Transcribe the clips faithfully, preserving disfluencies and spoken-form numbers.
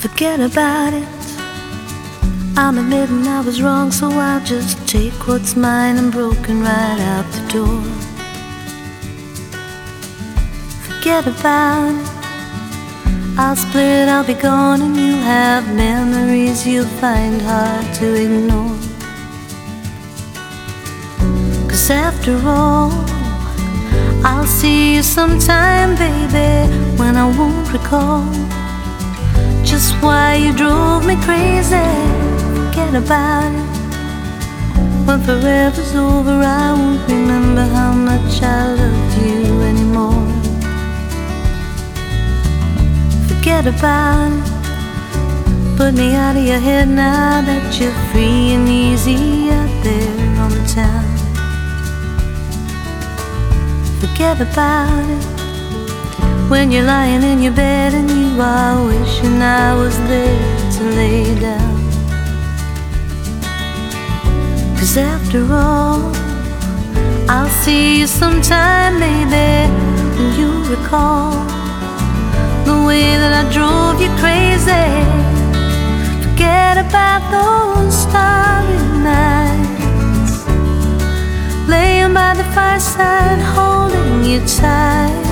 Forget about it. I'm admitting I was wrong, so I'll just take what's mine and broken right out the door. Forget about it. I'll split, I'll be gone, and you'll have memories you'll find hard to ignore. 'Cause after all, I'll see you sometime, baby, when I won't recall just why you drove me crazy. Forget about it. When forever's over, I won't remember how much I loved you anymore. Forget about it. Put me out of your head now that you're free and easy out there on the town. Forget about it. When you're lying in your bed and you are wishing I was there to lay down. 'Cause after all, I'll see you sometime, baby, and you'll recall the way that I drove you crazy. Forget about those starry nights, laying by the fireside, holding you tight.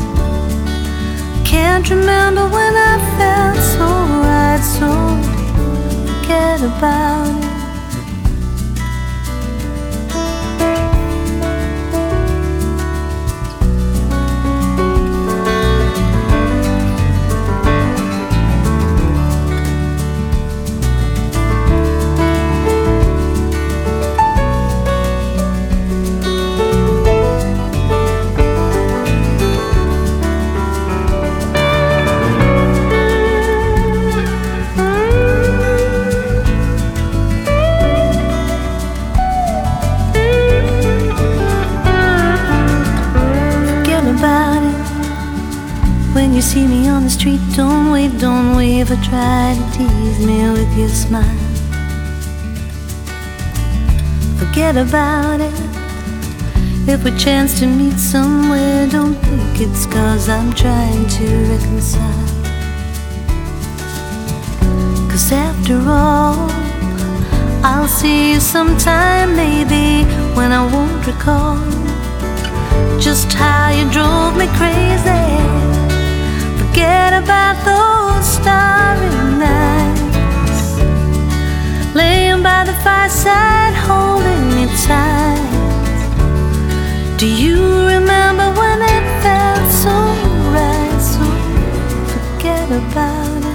Can't remember when I felt so right, so forget about it. When you see me on the street, don't wave, don't wave, or try to tease me with your smile. Forget about it. If we chance to meet somewhere, don't think it's 'cause I'm trying to reconcile. 'Cause after all, I'll see you sometime, maybe, when I won't recall just how you drove me crazy. Forget about those starry nights, laying by the fireside, holding me tight. Do you remember when it felt so right? So forget about it.